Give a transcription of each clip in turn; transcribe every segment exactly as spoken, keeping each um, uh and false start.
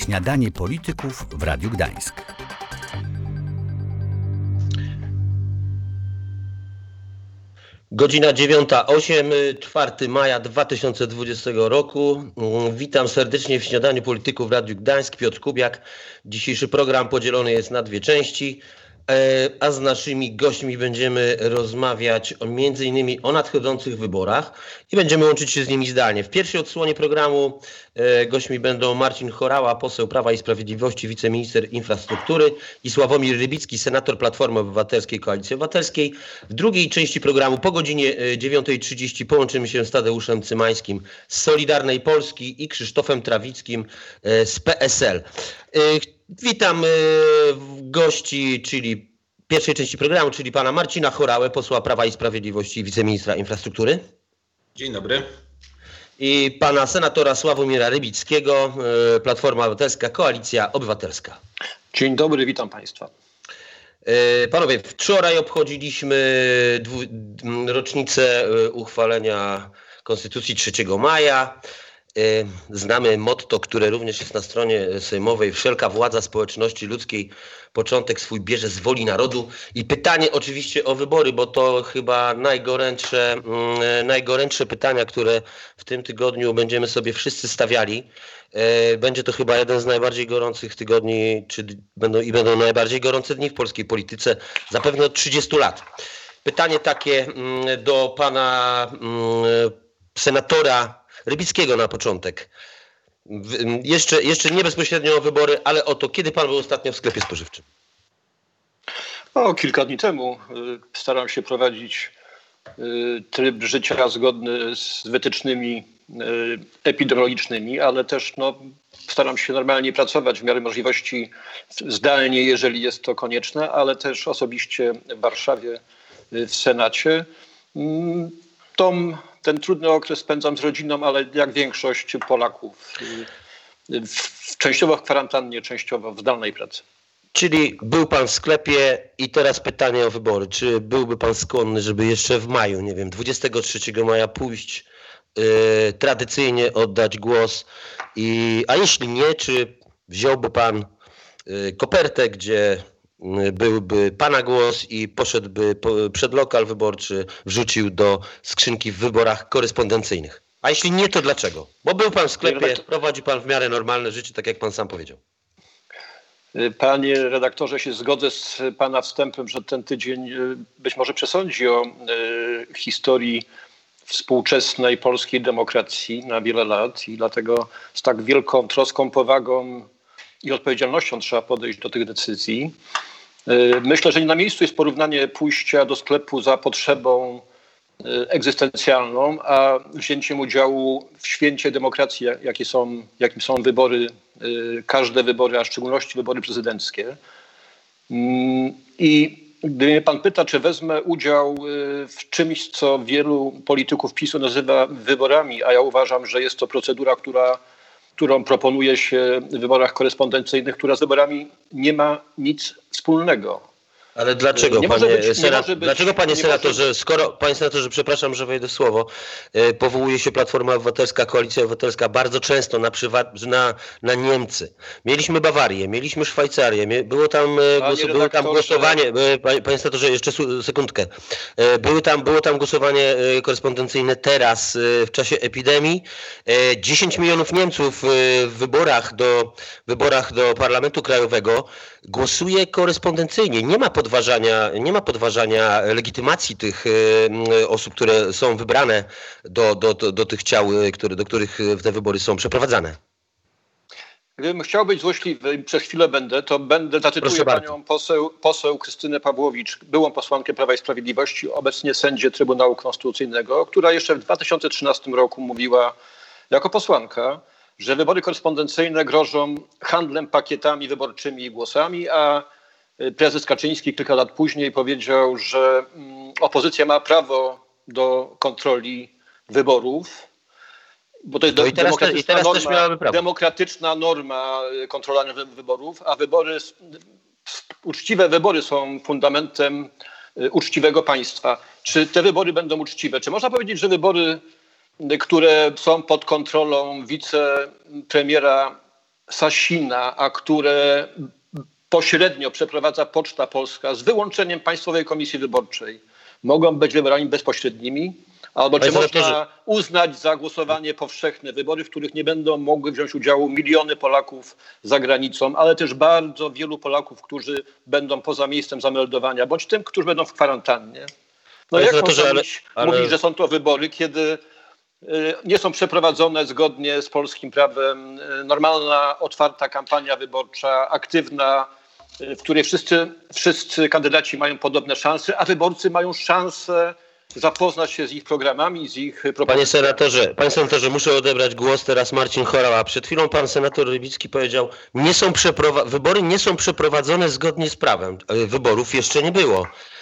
Śniadanie polityków w Radiu Gdańsk. Godzina dziewiąta osiem, czwartego maja dwa tysiące dwudziestego roku. Witam serdecznie w Śniadaniu Polityków w Radiu Gdańsk. Piotr Kubiak. Dzisiejszy program podzielony jest na dwie części, a z naszymi gośćmi będziemy rozmawiać o, między innymi o nadchodzących wyborach i będziemy łączyć się z nimi zdalnie. W pierwszej odsłonie programu e, gośćmi będą Marcin Horała, poseł Prawa i Sprawiedliwości, wiceminister infrastruktury, i Sławomir Rybicki, senator Platformy Obywatelskiej, Koalicji Obywatelskiej. W drugiej części programu po godzinie dziewiątej trzydzieści połączymy się z Tadeuszem Cymańskim z Solidarnej Polski i Krzysztofem Trawickim e, z P S L. E, Witam y, gości, czyli pierwszej części programu, czyli pana Marcina Horałę, posła Prawa i Sprawiedliwości i wiceministra infrastruktury. Dzień dobry. I pana senatora Sławomira Rybickiego, y, Platforma Obywatelska, Koalicja Obywatelska. Dzień dobry, witam państwa. Y, panowie, wczoraj obchodziliśmy dwu, rocznicę uchwalenia Konstytucji trzeciego maja. Znamy motto, które również jest na stronie sejmowej: wszelka władza społeczności ludzkiej początek swój bierze z woli narodu. I pytanie oczywiście o wybory, bo to chyba najgorętsze, najgorętsze pytania, które w tym tygodniu będziemy sobie wszyscy stawiali. Będzie to chyba jeden z najbardziej gorących tygodni, czy będą i będą najbardziej gorące dni w polskiej polityce zapewne od trzydziestu lat. Pytanie takie do pana senatora Rybickiego na początek. Jeszcze, jeszcze nie bezpośrednio o wybory, ale o to, kiedy pan był ostatnio w sklepie spożywczym? O, kilka dni temu. Staram się prowadzić tryb życia zgodny z wytycznymi epidemiologicznymi, ale też no, staram się normalnie pracować w miarę możliwości zdalnie, jeżeli jest to konieczne, ale też osobiście w Warszawie, w Senacie. Tą Ten trudny okres spędzam z rodziną, ale jak większość Polaków, w, częściowo w kwarantannie, częściowo w zdalnej pracy. Czyli był pan w sklepie i teraz pytanie o wybory. Czy byłby pan skłonny, żeby jeszcze w maju, nie wiem, dwudziestego trzeciego maja pójść, yy, tradycyjnie oddać głos? I, a jeśli nie, czy wziąłby pan yy, kopertę, gdzie byłby pana głos i poszedłby przed lokal wyborczy, wrzucił do skrzynki w wyborach korespondencyjnych? A jeśli nie, to dlaczego? Bo był pan w sklepie, prowadzi pan w miarę normalne życie, tak jak pan sam powiedział. Panie redaktorze, się zgodzę z pana wstępem, że ten tydzień być może przesądzi o historii współczesnej polskiej demokracji na wiele lat i dlatego z tak wielką troską, powagą i odpowiedzialnością trzeba podejść do tych decyzji. Myślę, że nie na miejscu jest porównanie pójścia do sklepu za potrzebą egzystencjalną, a wzięciem udziału w święcie demokracji, jakie są, jakim są wybory, każde wybory, a w szczególności wybory prezydenckie. I gdy mnie pan pyta, czy wezmę udział w czymś, co wielu polityków PiSu nazywa wyborami, a ja uważam, że jest to procedura, która którą proponuje się w wyborach korespondencyjnych, która z wyborami nie ma nic wspólnego. Ale dlaczego, nie panie, być, senat... być, dlaczego panie senatorze, być... skoro, panie senatorze, przepraszam, że wejdę w słowo, yy, powołuje się Platforma Obywatelska, Koalicja Obywatelska bardzo często na, prywa... na, na Niemcy. Mieliśmy Bawarię, mieliśmy Szwajcarię, mie... było tam, głos... było tam głosowanie, yy, panie, panie senatorze, jeszcze sekundkę, yy, były tam, było tam głosowanie yy, korespondencyjne teraz, yy, w czasie epidemii. Yy, dziesięć milionów Niemców yy, w wyborach do, wyborach do Parlamentu Krajowego głosuje korespondencyjnie. Nie ma podważania, nie ma podważania legitymacji tych y, osób, które są wybrane do, do, do, do tych ciał, które, do których te wybory są przeprowadzane. Gdybym chciał być złośliwy i przez chwilę będę, to będę zacytuję panią poseł, poseł Krystynę Pawłowicz, byłą posłankę Prawa i Sprawiedliwości, obecnie sędzię Trybunału Konstytucyjnego, która jeszcze w dwa tysiące trzynastym roku mówiła jako posłanka, że wybory korespondencyjne grożą handlem pakietami wyborczymi i głosami, a prezes Kaczyński kilka lat później powiedział, że opozycja ma prawo do kontroli wyborów, bo to jest no demokratyczna, te, norma, demokratyczna norma kontrolowania wyborów, a wybory, uczciwe wybory są fundamentem uczciwego państwa. Czy te wybory będą uczciwe? Czy można powiedzieć, że wybory, które są pod kontrolą wicepremiera Sasina, a które pośrednio przeprowadza Poczta Polska z wyłączeniem Państwowej Komisji Wyborczej, mogą być wyborami bezpośrednimi? Albo czy można uznać za głosowanie powszechne wybory, w których nie będą mogły wziąć udziału miliony Polaków za granicą, ale też bardzo wielu Polaków, którzy będą poza miejscem zameldowania, bądź tym, którzy będą w kwarantannie? No jak można ale, ale... mówić, że są to wybory, kiedy nie są przeprowadzone zgodnie z polskim prawem, normalna, otwarta kampania wyborcza, aktywna, w której wszyscy, wszyscy kandydaci mają podobne szanse, a wyborcy mają szansę zapoznać się z ich programami, z ich propozycjami. Panie senatorze, panie senatorze, muszę odebrać głos teraz Marcin Horała. Przed chwilą pan senator Rybicki powiedział, nie są przeprowa- wybory nie są przeprowadzone zgodnie z prawem. Wyborów jeszcze nie było.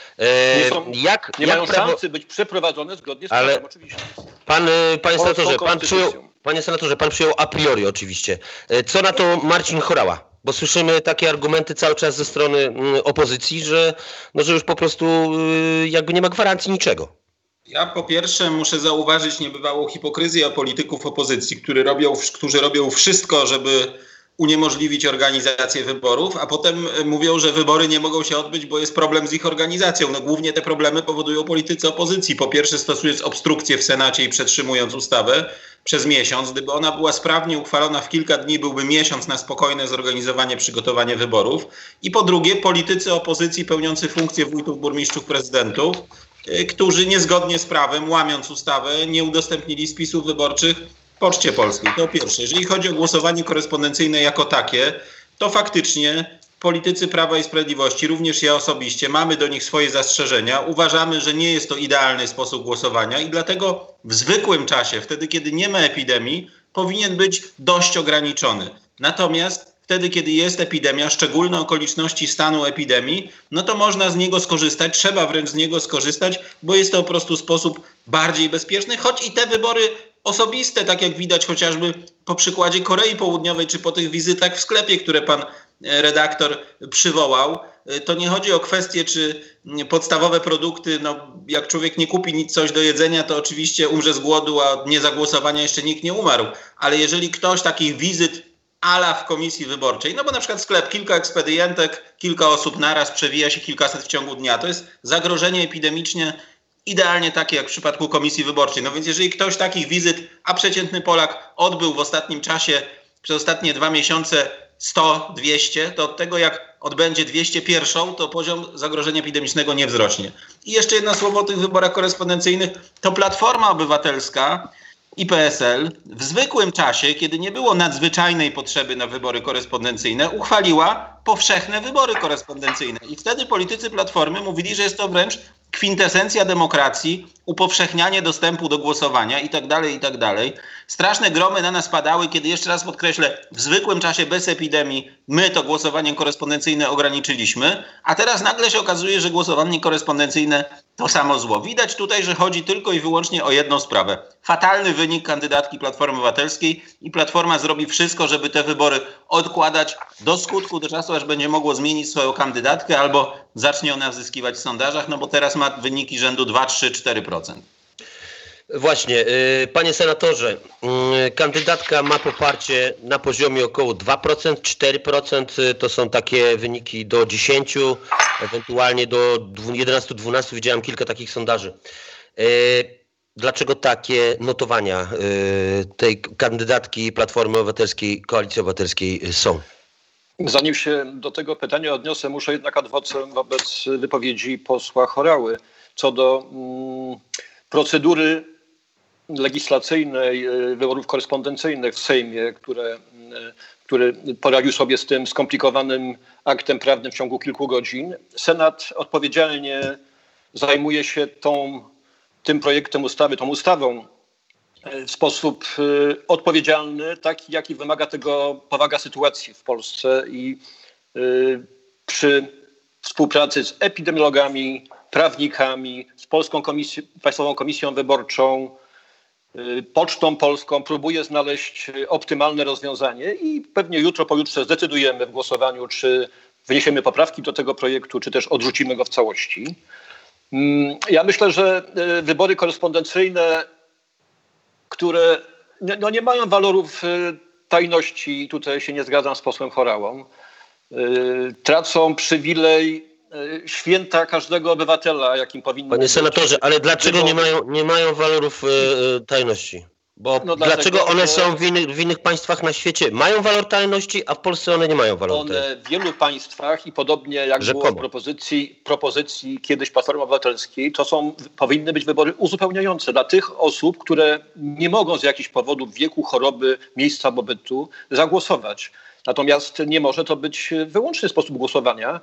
E, nie są, jak, nie jak mają prawo... szansy być przeprowadzone zgodnie z prawem, ale oczywiście. Pan, panie senatorze, pan przyjął, panie senatorze, pan przyjął a priori oczywiście. Co na to Marcin Horała? Bo słyszymy takie argumenty cały czas ze strony opozycji, że, no, że już po prostu jakby nie ma gwarancji niczego. Ja po pierwsze muszę zauważyć niebywałą hipokryzję polityków opozycji, którzy robią, którzy robią wszystko, żeby uniemożliwić organizację wyborów, a potem mówią, że wybory nie mogą się odbyć, bo jest problem z ich organizacją. No głównie te problemy powodują politycy opozycji. Po pierwsze stosując obstrukcję w Senacie i przetrzymując ustawę przez miesiąc. Gdyby ona była sprawnie uchwalona w kilka dni, byłby miesiąc na spokojne zorganizowanie, przygotowanie wyborów. I po drugie politycy opozycji pełniący funkcje wójtów, burmistrzów, prezydentów, którzy niezgodnie z prawem, łamiąc ustawę, nie udostępnili spisów wyborczych Poczcie Polskiej. To pierwsze. Jeżeli chodzi o głosowanie korespondencyjne jako takie, to faktycznie politycy Prawa i Sprawiedliwości, również ja osobiście, mamy do nich swoje zastrzeżenia. Uważamy, że nie jest to idealny sposób głosowania i dlatego w zwykłym czasie, wtedy kiedy nie ma epidemii, powinien być dość ograniczony. Natomiast wtedy, kiedy jest epidemia, szczególne okoliczności stanu epidemii, no to można z niego skorzystać, trzeba wręcz z niego skorzystać, bo jest to po prostu sposób bardziej bezpieczny, choć i te wybory osobiste, tak jak widać chociażby po przykładzie Korei Południowej, czy po tych wizytach w sklepie, które pan redaktor przywołał, to nie chodzi o kwestię, czy podstawowe produkty, no jak człowiek nie kupi nic, coś do jedzenia, to oczywiście umrze z głodu, a nie zagłosowania jeszcze nikt nie umarł. Ale jeżeli ktoś takich wizyt ala w komisji wyborczej, no bo na przykład sklep, kilka ekspedientek, kilka osób naraz, przewija się kilkaset w ciągu dnia, to jest zagrożenie epidemiczne idealnie takie jak w przypadku komisji wyborczej. No więc jeżeli ktoś takich wizyt, a przeciętny Polak odbył w ostatnim czasie, przez ostatnie dwa miesiące sto, dwieście, to od tego jak odbędzie dwieście jeden, to poziom zagrożenia epidemicznego nie wzrośnie. I jeszcze jedno słowo o tych wyborach korespondencyjnych. To Platforma Obywatelska i P S L w zwykłym czasie, kiedy nie było nadzwyczajnej potrzeby na wybory korespondencyjne, uchwaliła powszechne wybory korespondencyjne. I wtedy politycy Platformy mówili, że jest to wręcz kwintesencja demokracji, upowszechnianie dostępu do głosowania i tak dalej, i tak dalej. Straszne gromy na nas padały, kiedy, jeszcze raz podkreślę, w zwykłym czasie bez epidemii my to głosowanie korespondencyjne ograniczyliśmy, a teraz nagle się okazuje, że głosowanie korespondencyjne to samo zło. Widać tutaj, że chodzi tylko i wyłącznie o jedną sprawę. Fatalny wynik kandydatki Platformy Obywatelskiej i Platforma zrobi wszystko, żeby te wybory odkładać do skutku, do czasu, aż będzie mogło zmienić swoją kandydatkę albo zacznie ona zyskiwać w sondażach, no bo teraz ma wyniki rzędu dwa, trzy, cztery procent. Właśnie, panie senatorze, kandydatka ma poparcie na poziomie około dwa procent, cztery procent, to są takie wyniki do dziesięciu, ewentualnie do jedenastu, dwunastu, widziałem kilka takich sondaży. Dlaczego takie notowania tej kandydatki Platformy Obywatelskiej, Koalicji Obywatelskiej są? Zanim się do tego pytania odniosę, muszę jednak ad vocem wobec wypowiedzi posła Horały co do mm, procedury legislacyjnej wyborów korespondencyjnych w Sejmie, które, który poradził sobie z tym skomplikowanym aktem prawnym w ciągu kilku godzin. Senat odpowiedzialnie zajmuje się tą, tym projektem ustawy, tą ustawą w sposób odpowiedzialny, taki jaki wymaga tego powaga sytuacji w Polsce i przy współpracy z epidemiologami, prawnikami, z Polską Komisją, Państwową Komisją Wyborczą, Pocztą Polską próbuje znaleźć optymalne rozwiązanie i pewnie jutro, pojutrze zdecydujemy w głosowaniu, czy wniesiemy poprawki do tego projektu, czy też odrzucimy go w całości. Ja myślę, że wybory korespondencyjne, które no nie mają walorów tajności, tutaj się nie zgadzam z posłem Horałą, tracą przywilej święta każdego obywatela, jakim powinny Panie być. senatorze, ale dlaczego nie mają, nie mają walorów y, tajności? Bo No dlaczego dlatego, one że- są w innych, w innych państwach na świecie? Mają walor tajności, a w Polsce one nie mają waloru tajności. One w wielu państwach i podobnie jak Rzekomo. było w propozycji, propozycji kiedyś Platformy Obywatelskiej, to są, powinny być wybory uzupełniające dla tych osób, które nie mogą z jakichś powodów wieku, choroby, miejsca pobytu zagłosować. Natomiast nie może to być wyłączny sposób głosowania,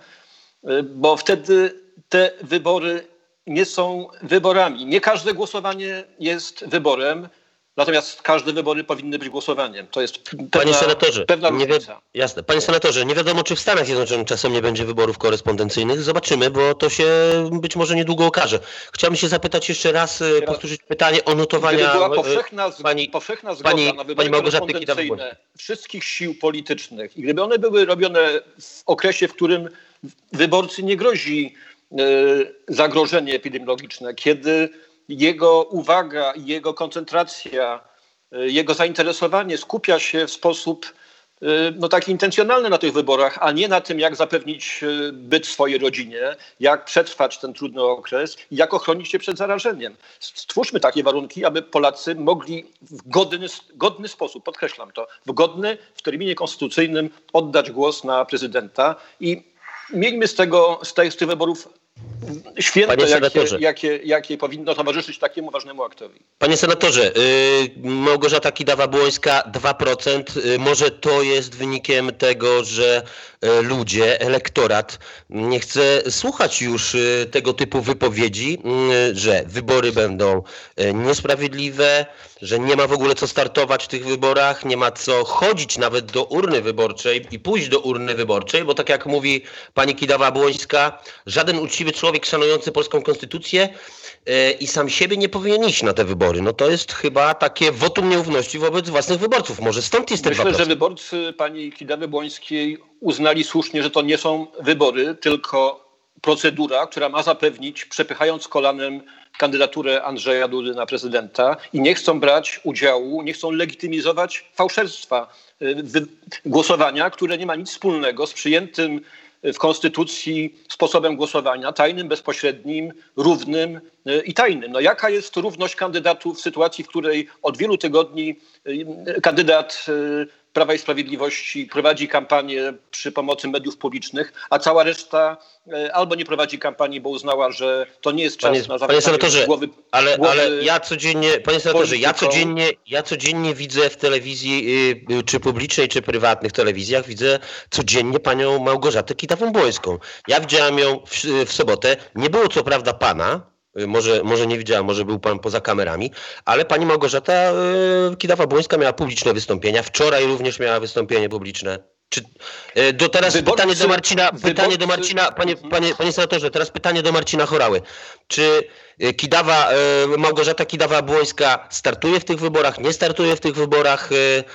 bo wtedy te wybory nie są wyborami. Nie każde głosowanie jest wyborem, natomiast każde wybory powinny być głosowaniem. To jest pewna, Panie senatorze, pewna nie wi- różnica. jasne. Panie senatorze, nie wiadomo, czy w Stanach Zjednoczonych czasem nie będzie wyborów korespondencyjnych. Zobaczymy, bo to się być może niedługo okaże. Chciałbym się zapytać jeszcze raz, e, powtórzyć pytanie o notowania. Gdyby była e, powszechna, z, pani- powszechna zgoda pani- na pani wybory Małgorzaty korespondencyjne wszystkich sił politycznych i gdyby one były robione w okresie, w którym wyborcy nie grozi e, zagrożenie epidemiologiczne, kiedy jego uwaga i jego koncentracja, e, jego zainteresowanie skupia się w sposób e, no, taki intencjonalny na tych wyborach, a nie na tym, jak zapewnić e, byt swojej rodzinie, jak przetrwać ten trudny okres i jak ochronić się przed zarażeniem. Stwórzmy takie warunki, aby Polacy mogli w godny, godny sposób, podkreślam to, w godny, w terminie konstytucyjnym oddać głos na prezydenta i miejmy z tego, z tych, z tych wyborów święto, Panie jakie, senatorze. jakie, jakie powinno towarzyszyć takiemu ważnemu aktowi. Panie senatorze, y, Małgorzata Kidawa-Błońska dwa procent. Y, może to jest wynikiem tego, że y, ludzie, elektorat nie chce słuchać już y, tego typu wypowiedzi, y, że wybory będą y, niesprawiedliwe, że nie ma w ogóle co startować w tych wyborach, nie ma co chodzić nawet do urny wyborczej i pójść do urny wyborczej, bo tak jak mówi pani Kidawa-Błońska, żaden uczciwy człowiek szanujący polską konstytucję e, i sam siebie nie powinien iść na te wybory. No to jest chyba takie wotum nieufności wobec własnych wyborców. Może stąd jest ten dwa Myślę, procent. że wyborcy pani Kidawy Błońskiej uznali słusznie, że to nie są wybory, tylko procedura, która ma zapewnić, przepychając kolanem kandydaturę Andrzeja Dudy na prezydenta i nie chcą brać udziału, nie chcą legitymizować fałszerstwa y, wy- głosowania, które nie ma nic wspólnego z przyjętym w Konstytucji sposobem głosowania, tajnym, bezpośrednim, równym y, i tajnym. No jaka jest równość kandydatów w sytuacji, w której od wielu tygodni y, kandydat y, Prawa i Sprawiedliwości prowadzi kampanię przy pomocy mediów publicznych, a cała reszta y, albo nie prowadzi kampanii, bo uznała, że to nie jest czas Panie, na panie zawracanie senatorze, głowy, ale, głowy ale ja codziennie, panie senatorze, ja politykom. codziennie, ja codziennie widzę w telewizji, y, czy publicznej, czy prywatnych telewizjach, widzę codziennie panią Małgorzatę Kidawą-Błońską. Ja widziałam ją w, w sobotę, nie było co prawda pana, y, może, może nie widziałam, może był pan poza kamerami, ale pani Małgorzata y, Kidawa-Błońska miała publiczne wystąpienia, wczoraj również miała wystąpienie publiczne. Czy, y, do teraz Wyborcy- pytanie do Marcina, pytanie do wyborcy- Marcina, panie, panie, panie senatorze, teraz pytanie do Marcina Horały. Czy y, Kidawa, y, Małgorzata Kidawa-Błońska startuje w tych wyborach, nie startuje w tych wyborach? Y,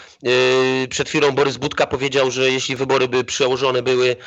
y, Przed chwilą Borys Budka powiedział, że jeśli wybory by przełożone były y,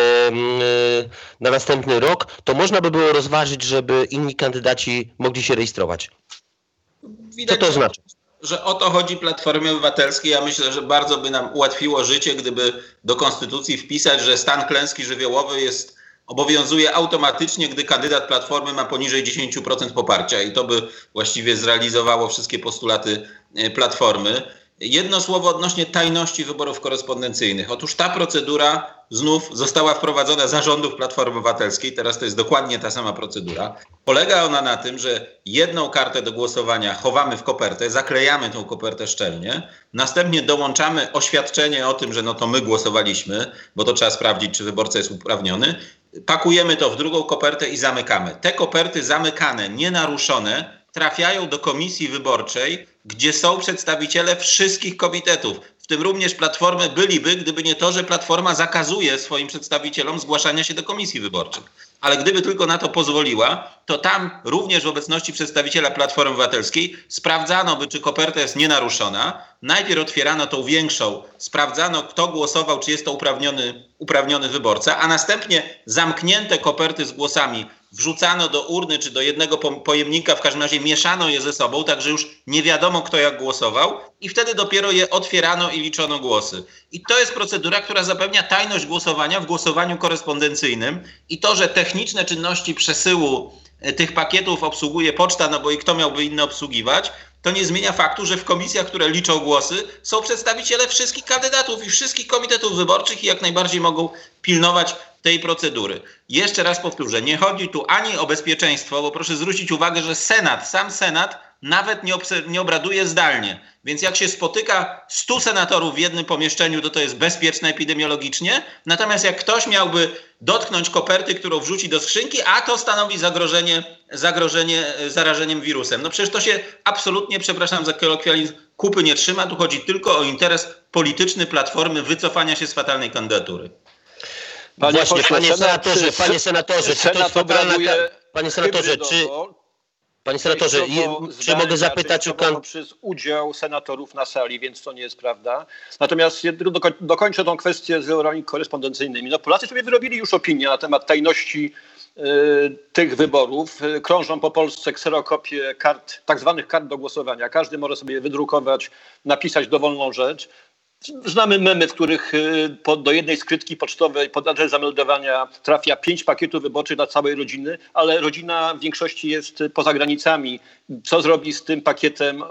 y, na następny rok, to można by było rozważyć, żeby inni kandydaci mogli się rejestrować. Co Widać, to że- znaczy? że o to chodzi Platformie Obywatelskiej. Ja myślę, że bardzo by nam ułatwiło życie, gdyby do konstytucji wpisać, że stan klęski żywiołowej jest, obowiązuje automatycznie, gdy kandydat Platformy ma poniżej dziesięć procent poparcia i to by właściwie zrealizowało wszystkie postulaty e, Platformy. Jedno słowo odnośnie tajności wyborów korespondencyjnych. Otóż ta procedura znów została wprowadzona za rządów Platformy Obywatelskiej. Teraz to jest dokładnie ta sama procedura. Polega ona na tym, że jedną kartę do głosowania chowamy w kopertę, zaklejamy tą kopertę szczelnie, następnie dołączamy oświadczenie o tym, że no to my głosowaliśmy, bo to trzeba sprawdzić, czy wyborca jest uprawniony. Pakujemy to w drugą kopertę i zamykamy. Te koperty zamykane, nienaruszone, trafiają do komisji wyborczej, gdzie są przedstawiciele wszystkich komitetów, w tym również Platformy byliby, gdyby nie to, że Platforma zakazuje swoim przedstawicielom zgłaszania się do komisji wyborczych. Ale gdyby tylko na to pozwoliła, to tam również w obecności przedstawiciela Platformy Obywatelskiej sprawdzano by, czy koperta jest nienaruszona. Najpierw otwierano tą większą, sprawdzano, kto głosował, czy jest to uprawniony, uprawniony wyborca, a następnie zamknięte koperty z głosami wrzucano do urny czy do jednego pojemnika, w każdym razie mieszano je ze sobą, tak że już nie wiadomo, kto jak głosował i wtedy dopiero je otwierano i liczono głosy. I to jest procedura, która zapewnia tajność głosowania w głosowaniu korespondencyjnym i to, że techniczne czynności przesyłu tych pakietów obsługuje poczta, no bo i kto miałby inny obsługiwać, to nie zmienia faktu, że w komisjach, które liczą głosy, są przedstawiciele wszystkich kandydatów i wszystkich komitetów wyborczych i jak najbardziej mogą pilnować tej procedury. Jeszcze raz powtórzę, nie chodzi tu ani o bezpieczeństwo, bo proszę zwrócić uwagę, że Senat, sam Senat nawet nie, nie obraduje zdalnie. Więc jak się spotyka stu senatorów w jednym pomieszczeniu, to to jest bezpieczne epidemiologicznie. Natomiast jak ktoś miałby dotknąć koperty, którą wrzuci do skrzynki, a to stanowi zagrożenie, zagrożenie zarażeniem wirusem. No przecież to się absolutnie, przepraszam za kolokwializm, kupy nie trzyma. Tu chodzi tylko o interes polityczny Platformy wycofania się z fatalnej kandydatury. Panie Właśnie, pośle, panie senatorze, panie senatorze, czy to jest wybrana... Panie senatorze, czy... Panie senatorze, czy mogę zapytać o kan... przez udział senatorów na sali, więc to nie jest prawda. Natomiast dokoń, dokończę tą kwestię z wyborami korespondencyjnymi. No, Polacy sobie wyrobili już opinię na temat tajności y, tych wyborów. Krążą po Polsce kserokopie kart, tak zwanych kart do głosowania. Każdy może sobie wydrukować, napisać dowolną rzecz. Znamy memy, w których pod, do jednej skrytki pocztowej pod adres zameldowania trafia pięć pakietów wyborczych dla całej rodziny, ale rodzina w większości jest poza granicami. Co zrobi z tym pakietem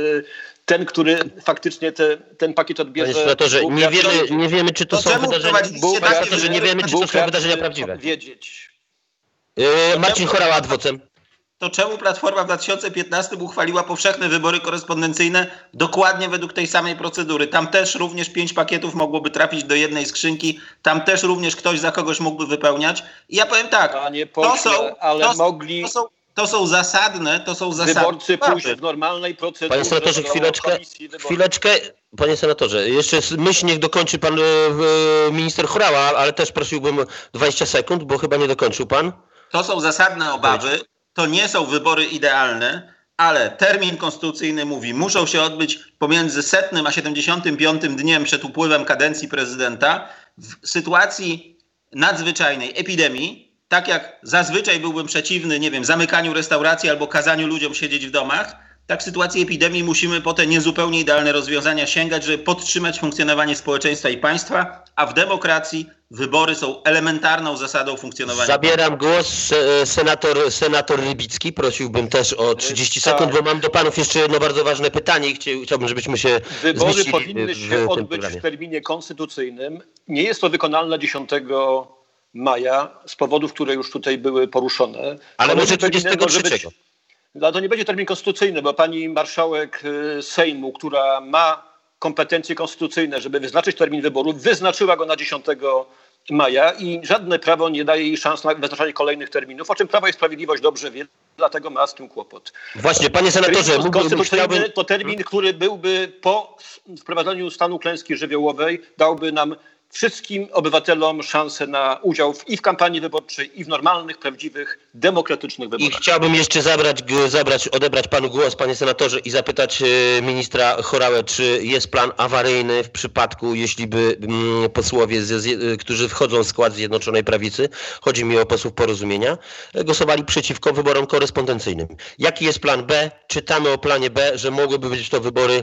ten, który faktycznie te, ten pakiet odbierze? Panie senatorze, nie wiemy, nie wiemy, czy to, to są wydarzenia, Bóg, Panie senatorze, nie wiemy, czy to są wydarzenia prawdziwe. Wiedzieć. Yy, Marcin Horała, adwocem. To czemu Platforma w dwa tysiące piętnastym uchwaliła powszechne wybory korespondencyjne dokładnie według tej samej procedury? Tam też również pięć pakietów mogłoby trafić do jednej skrzynki, tam też również ktoś za kogoś mógłby wypełniać. I ja powiem tak, Panie pośle, to są, ale to, mogli... To są, to są zasadne, to są zasadne. Wyborcy pójść w normalnej procedurze. Panie senatorze, chwileczkę, chwileczkę, panie senatorze, jeszcze myśl niech dokończy pan e, minister Horała, ale też prosiłbym dwadzieścia sekund, bo chyba nie dokończył pan. To są zasadne obawy. To nie są wybory idealne, ale termin konstytucyjny mówi, muszą się odbyć pomiędzy setnym a siedemdziesiątym piątym dniem przed upływem kadencji prezydenta w sytuacji nadzwyczajnej epidemii, tak jak zazwyczaj byłbym przeciwny, nie wiem, zamykaniu restauracji albo kazaniu ludziom siedzieć w domach, tak w sytuacji epidemii musimy po te niezupełnie idealne rozwiązania sięgać, żeby podtrzymać funkcjonowanie społeczeństwa i państwa, a w demokracji wybory są elementarną zasadą funkcjonowania. Zabieram głos. Senator, senator Rybicki. Prosiłbym też o trzydzieści sekund, bo mam do panów jeszcze jedno bardzo ważne pytanie i chciałbym, żebyśmy się Wybory zmieścili powinny w się odbyć programie. w terminie konstytucyjnym. Nie jest to wykonalne dziesiątego maja z powodów, które już tutaj były poruszone. Ale może dwudziestego trzeciego. No to nie będzie termin konstytucyjny, bo pani marszałek Sejmu, która ma kompetencje konstytucyjne, żeby wyznaczyć termin wyborów, wyznaczyła go na dziesiątego maja i żadne prawo nie daje jej szans na wyznaczanie kolejnych terminów, o czym Prawo i Sprawiedliwość dobrze wie, dlatego ma z tym kłopot. Właśnie, panie senatorze, termin konstytucyjny chciałbym... to termin, który byłby po wprowadzeniu stanu klęski żywiołowej, dałby nam wszystkim obywatelom szansę na udział w, i w kampanii wyborczej, i w normalnych, prawdziwych, demokratycznych wyborach. I chciałbym jeszcze zabrać, zabrać, odebrać panu głos, panie senatorze, i zapytać e, ministra Horałę, czy jest plan awaryjny w przypadku, jeśli by mm, posłowie, z, z, którzy wchodzą w skład Zjednoczonej Prawicy, chodzi mi o posłów Porozumienia, głosowali przeciwko wyborom korespondencyjnym. Jaki jest plan B? Czytamy o planie B, że mogłyby być to wybory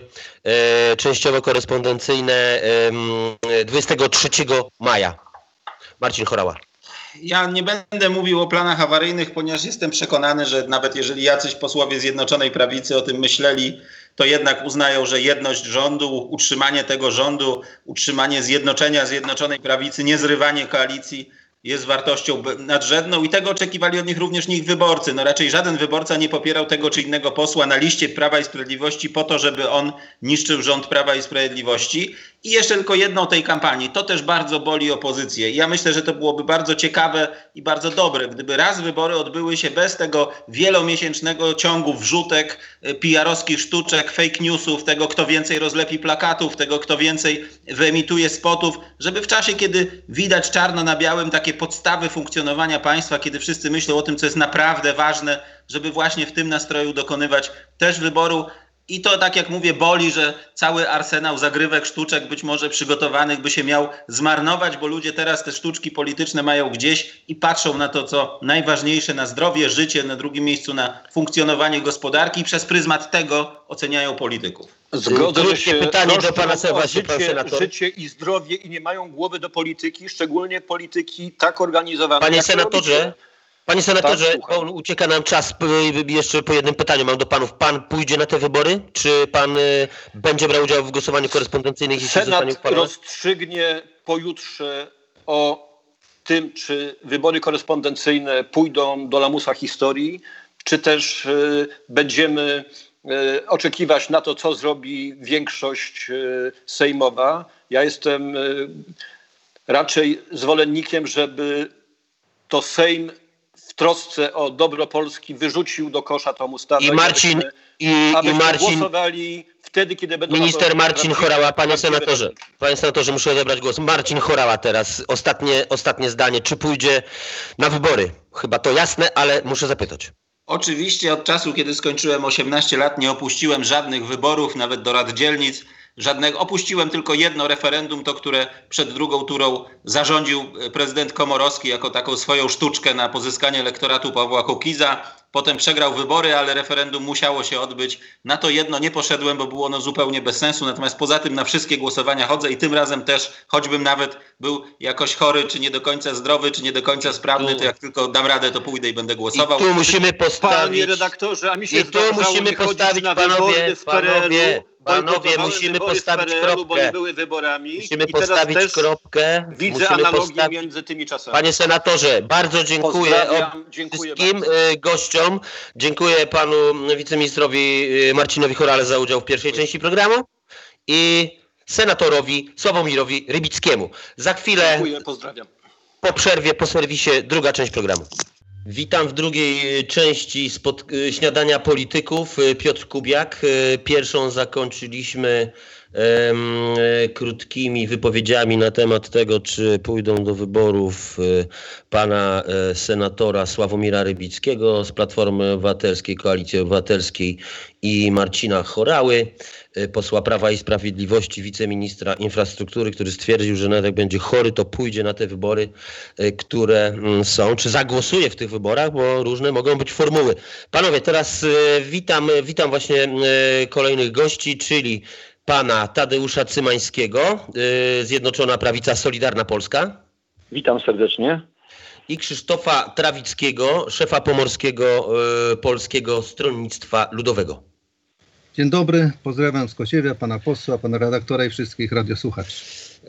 e, częściowo korespondencyjne e, dwudziestego trzeciego maja. Marcin Horała. Ja nie będę mówił o planach awaryjnych, ponieważ jestem przekonany, że nawet jeżeli jacyś posłowie Zjednoczonej Prawicy o tym myśleli, to jednak uznają, że jedność rządu, utrzymanie tego rządu, utrzymanie zjednoczenia Zjednoczonej Prawicy, niezrywanie koalicji jest wartością nadrzędną i tego oczekiwali od nich również ich wyborcy. No raczej żaden wyborca nie popierał tego czy innego posła na liście Prawa i Sprawiedliwości po to, żeby on niszczył rząd Prawa i Sprawiedliwości. I jeszcze tylko jedną tej kampanii. To też bardzo boli opozycję. I ja myślę, że to byłoby bardzo ciekawe i bardzo dobre, gdyby raz wybory odbyły się bez tego wielomiesięcznego ciągu wrzutek, P R-owskich sztuczek, fake newsów, tego kto więcej rozlepi plakatów, tego kto więcej wyemituje spotów, żeby w czasie, kiedy widać czarno na białym takie podstawy funkcjonowania państwa, kiedy wszyscy myślą o tym, co jest naprawdę ważne, żeby właśnie w tym nastroju dokonywać też wyboru I to, tak jak mówię, boli, że cały arsenał zagrywek, sztuczek być może przygotowanych by się miał zmarnować, bo ludzie teraz te sztuczki polityczne mają gdzieś i patrzą na to, co najważniejsze, na zdrowie, życie, na drugim miejscu na funkcjonowanie gospodarki i przez pryzmat tego oceniają polityków. Zgodzę Krótkie się. pytanie do pana Sebastiana. Życie, życie i zdrowie i nie mają głowy do polityki, szczególnie polityki tak organizowanej. Panie jak senatorze, robicie. panie senatorze, Tak, słucham. bo ucieka nam czas. P- Jeszcze po jednym pytaniu mam do panów. Pan pójdzie na te wybory? Czy pan y, będzie brał udział w głosowaniu korespondencyjnym, jeśli zostanie Senat uchwalone? rozstrzygnie pojutrze o tym, czy wybory korespondencyjne pójdą do lamusa historii, czy też y, będziemy y, oczekiwać na to, co zrobi większość y, sejmowa. Ja jestem y, raczej zwolennikiem, żeby to Sejm w trosce o dobro Polski wyrzucił do kosza tą ustawę. I Marcin, abyśmy, i, i abyśmy Marcin, głosowali wtedy, kiedy będą... minister to Marcin prawdziwe- Horała, panie prawdziwe senatorze, wyniki. panie senatorze, muszę odebrać głos. Marcin Horała teraz, ostatnie, ostatnie zdanie. Czy pójdzie na wybory? Chyba to jasne, ale muszę zapytać. Oczywiście od czasu, kiedy skończyłem osiemnaście lat, nie opuściłem żadnych wyborów, nawet do rad dzielnic. Żadnego. Opuściłem tylko jedno referendum, to które przed drugą turą zarządził prezydent Komorowski jako taką swoją sztuczkę na pozyskanie elektoratu Pawła Kukiza. Potem przegrał wybory, ale referendum musiało się odbyć. Na to jedno nie poszedłem, bo było ono zupełnie bez sensu. Natomiast poza tym na wszystkie głosowania chodzę i tym razem też, choćbym nawet był jakoś chory, czy nie do końca zdrowy, czy nie do końca sprawny, to jak tylko dam radę, to pójdę i będę głosował. I tu musimy Panie postawić... redaktorze, a mi się I tu zdarzało musimy nie chodzić postawić, na panowie, wybory w P R L-u, panowie, panowie, bojkotowałem musimy wybory w postawić P R L-u, bo kropkę. nie były wyborami. Musimy I teraz postawić też kropkę. widzę Musimy analogię postawić... między tymi czasami. Panie senatorze, bardzo dziękuję Pozdrawiam, dziękuję wszystkim bardzo. y, gościom. Dziękuję panu wiceministrowi y, Marcinowi Horale za udział w pierwszej części programu i senatorowi Sławomirowi Rybickiemu. Za chwilę, Dziękuję, pozdrawiam. po przerwie, po serwisie, druga część programu. Witam w drugiej części spod... y, śniadania polityków. Y, Piotr Kubiak. Y, Pierwszą zakończyliśmy em, y, krótkimi wypowiedziami na temat tego, czy pójdą do wyborów y, pana y, senatora Sławomira Rybickiego z Platformy Obywatelskiej, Koalicji Obywatelskiej i Marcina Horały, y, posła Prawa i Sprawiedliwości, wiceministra infrastruktury, który stwierdził, że nawet jak będzie chory, to pójdzie na te wybory, y, które y, są, czy zagłosuje w tych wyborach, bo różne mogą być formuły. Panowie, teraz y, witam, witam właśnie y, kolejnych gości, czyli pana Tadeusza Cymańskiego, y, Zjednoczona Prawica Solidarna Polska. Witam serdecznie. I Krzysztofa Trawickiego, szefa pomorskiego y, Polskiego Stronnictwa Ludowego. Dzień dobry, pozdrawiam z Kociewia, pana posła, pana redaktora i wszystkich radiosłuchaczy.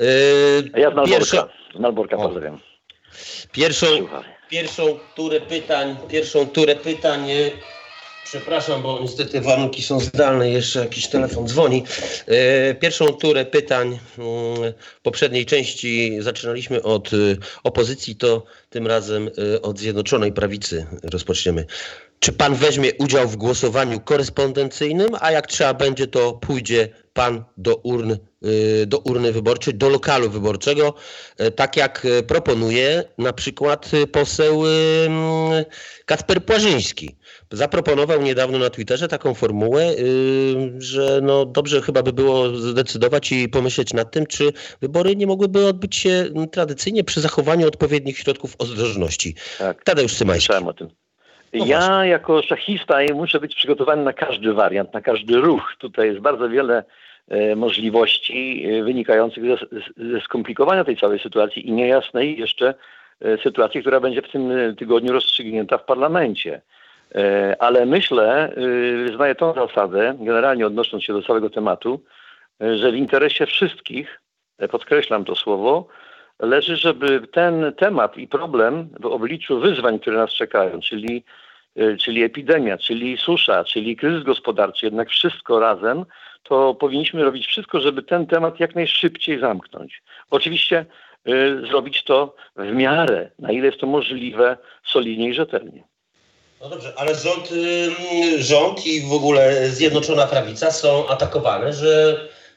Y, A ja z Malborka. pierwsza, Z Malborka O. pozdrawiam. pierwszą, Słuchaj. pierwszą turę pytań, pierwszą turę pytań, y, przepraszam, bo niestety warunki są zdalne, jeszcze jakiś telefon dzwoni. Y, Pierwszą turę pytań y, w poprzedniej części zaczynaliśmy od y, opozycji, to tym razem y, od Zjednoczonej Prawicy rozpoczniemy. Czy pan weźmie udział w głosowaniu korespondencyjnym, a jak trzeba będzie, to pójdzie pan do urn, y, do urny wyborczej, do lokalu wyborczego, y, tak jak y, proponuje na przykład y, poseł y, mm, Kacper Płażyński. Zaproponował niedawno na Twitterze taką formułę, y, że no dobrze chyba by było zdecydować i pomyśleć nad tym, czy wybory nie mogłyby odbyć się mm, tradycyjnie przy zachowaniu odpowiednich środków ostrożności. Tak, Tadeusz Cymański. słyszałem o tym. No ja właśnie. jako szachista muszę być przygotowany na każdy wariant, na każdy ruch. Tutaj jest bardzo wiele e, możliwości e, wynikających ze, ze skomplikowania tej całej sytuacji i niejasnej jeszcze e, sytuacji, która będzie w tym tygodniu rozstrzygnięta w parlamencie. E, ale myślę, e, wyznaję tą zasadę, generalnie odnosząc się do całego tematu, e, że w interesie wszystkich, e, podkreślam to słowo, leży, żeby ten temat i problem w obliczu wyzwań, które nas czekają, czyli, czyli epidemia, czyli susza, czyli kryzys gospodarczy, jednak wszystko razem, to powinniśmy robić wszystko, żeby ten temat jak najszybciej zamknąć. Oczywiście y, zrobić to w miarę, na ile jest to możliwe, solidnie i rzetelnie. No dobrze, ale rząd, y, rząd i w ogóle Zjednoczona Prawica są atakowane, że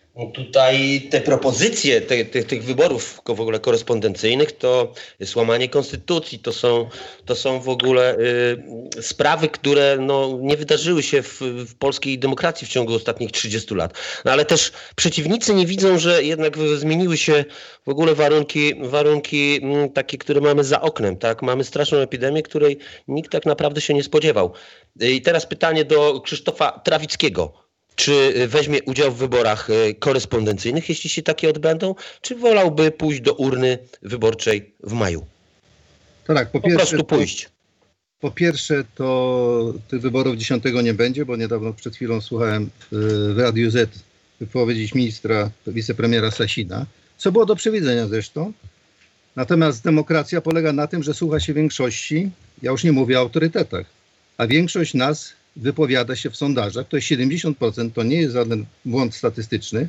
Tutaj te propozycje te, te, tych wyborów w ogóle korespondencyjnych to jest łamanie konstytucji, to są, to są w ogóle y, sprawy, które no, nie wydarzyły się w, w polskiej demokracji w ciągu ostatnich trzydziestu lat. No, ale też przeciwnicy nie widzą, że jednak zmieniły się w ogóle warunki, warunki m, takie, które mamy za oknem. Tak? Mamy straszną epidemię, której nikt tak naprawdę się nie spodziewał. I teraz pytanie do Krzysztofa Trawickiego. Czy weźmie udział w wyborach korespondencyjnych, jeśli się takie odbędą, czy wolałby pójść do urny wyborczej w maju? To tak, po, po pierwsze, prostu pójść. Po, po pierwsze, to tych wyborów dziesiątego nie będzie, bo niedawno przed chwilą słuchałem w Radiu Z wypowiedzi ministra, wicepremiera Sasina, co było do przewidzenia zresztą. Natomiast demokracja polega na tym, że słucha się większości, ja już nie mówię o autorytetach, a większość nas wypowiada się w sondażach, to jest siedemdziesiąt procent, to nie jest żaden błąd statystyczny,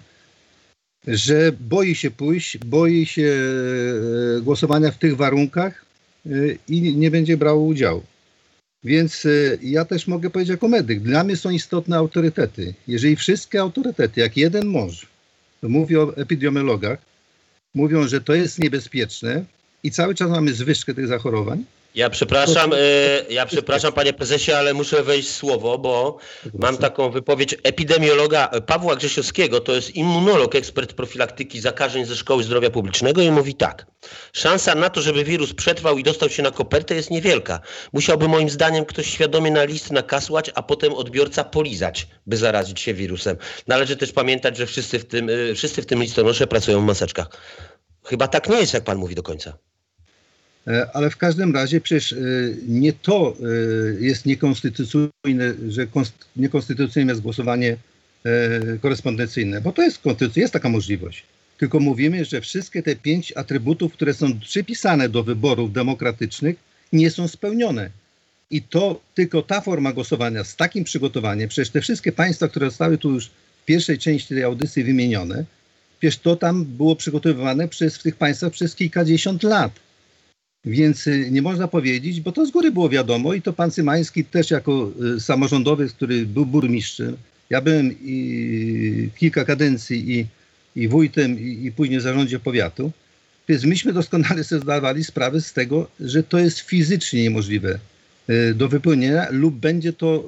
że boi się pójść, boi się głosowania w tych warunkach i nie będzie brał udziału. Więc ja też mogę powiedzieć jako medyk, dla mnie są istotne autorytety. Jeżeli wszystkie autorytety, jak jeden mąż, mówię o epidemiologach, mówią, że to jest niebezpieczne i cały czas mamy zwyżkę tych zachorowań, Ja przepraszam, y, ja przepraszam panie prezesie, ale muszę wejść w słowo, bo mam taką wypowiedź epidemiologa Pawła Grzesiowskiego, to jest immunolog, ekspert profilaktyki zakażeń ze Szkoły Zdrowia Publicznego i mówi tak. Szansa na to, żeby wirus przetrwał i dostał się na kopertę jest niewielka. Musiałby moim zdaniem ktoś świadomie na list nakasłać, a potem odbiorca polizać, by zarazić się wirusem. Należy też pamiętać, że wszyscy w tym, y, wszyscy w tym listonosze pracują w maseczkach. Chyba tak nie jest, jak pan mówi do końca. Ale w każdym razie przecież nie to jest niekonstytucyjne, że niekonstytucyjne jest głosowanie korespondencyjne, bo to jest konstytucja, jest taka możliwość. Tylko mówimy, że wszystkie te pięć atrybutów, które są przypisane do wyborów demokratycznych, nie są spełnione. I to tylko ta forma głosowania z takim przygotowaniem, przecież te wszystkie państwa, które zostały tu już w pierwszej części tej audycji wymienione, przecież to tam było przygotowywane przez, w tych państwach przez kilkadziesiąt lat. Więc nie można powiedzieć, bo to z góry było wiadomo i to pan Cymański też jako y, samorządowiec, który był burmistrzem, ja byłem i, kilka kadencji i, i wójtem i, i później w zarządzie powiatu, więc myśmy doskonale sobie zdawali sprawę z tego, że to jest fizycznie niemożliwe y, do wypełnienia lub będzie to